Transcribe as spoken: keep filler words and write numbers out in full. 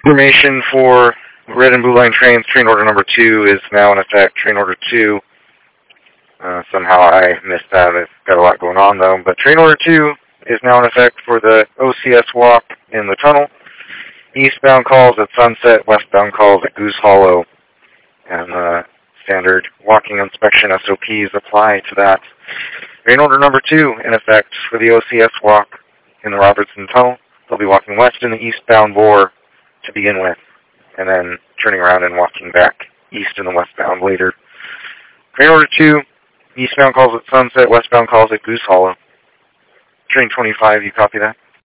Information for red and blue line trains. Train order number two is now in effect. Train order two. Uh, somehow I missed that. I've got a lot going on though. But train order two is now in effect for the O C S walk in the tunnel. Eastbound calls at Sunset, westbound calls at Goose Hollow. And uh, standard walking inspection S O Ps apply to that. Train order number two in effect for the O C S walk in the Robertson Tunnel. They'll be walking west in the eastbound bore to begin with, and then turning around and walking back east in the westbound later. Train order two, eastbound calls at Sunset, westbound calls at Goose Hollow. Train twenty-five, you copy that?